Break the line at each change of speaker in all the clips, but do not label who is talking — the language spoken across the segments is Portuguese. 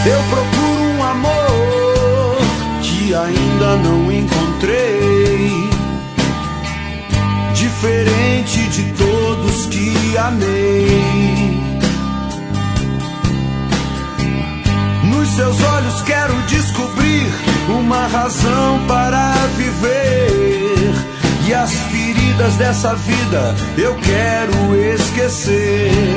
Eu procuro um amor que ainda não encontrei, diferente de todos que amei. Nos seus olhos quero descobrir uma razão para viver, e as feridas dessa vida eu quero esquecer.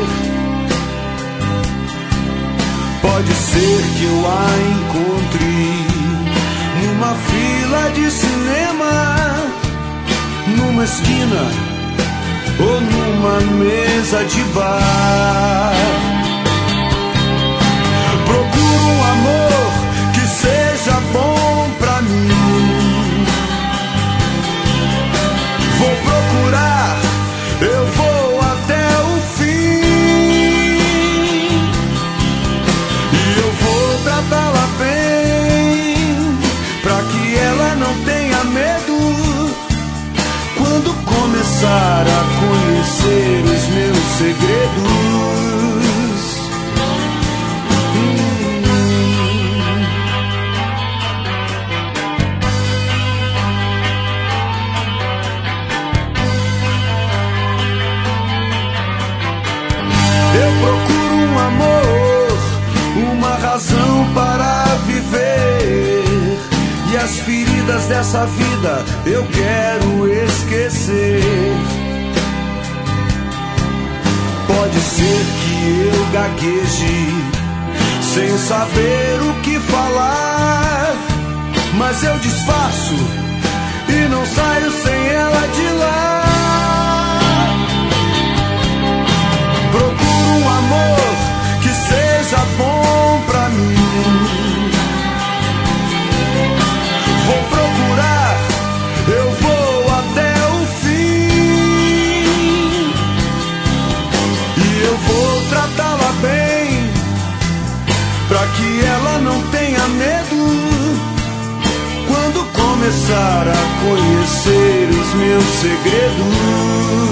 Pode ser que eu a encontre numa fila de cinema, numa esquina ou numa mesa de bar. Procuro um amor que seja bom pra mim. Vou procurar, eu vou até o fim, e eu vou tratá-la bem, pra que ela não tenha medo quando começar a conhecer os meus segredos. Eu procuro um amor, uma razão para viver, e as feridas dessa vida eu quero esquecer. Pode ser que eu gagueje sem saber o que falar, mas eu disfarço e não saio sem ela de lá. Procuro um amor que seja bom pra mim. Vou procurar, eu vou até o fim, e eu vou tratá-la bem, pra que ela não tenha medo quando começar a conhecer os meus segredos.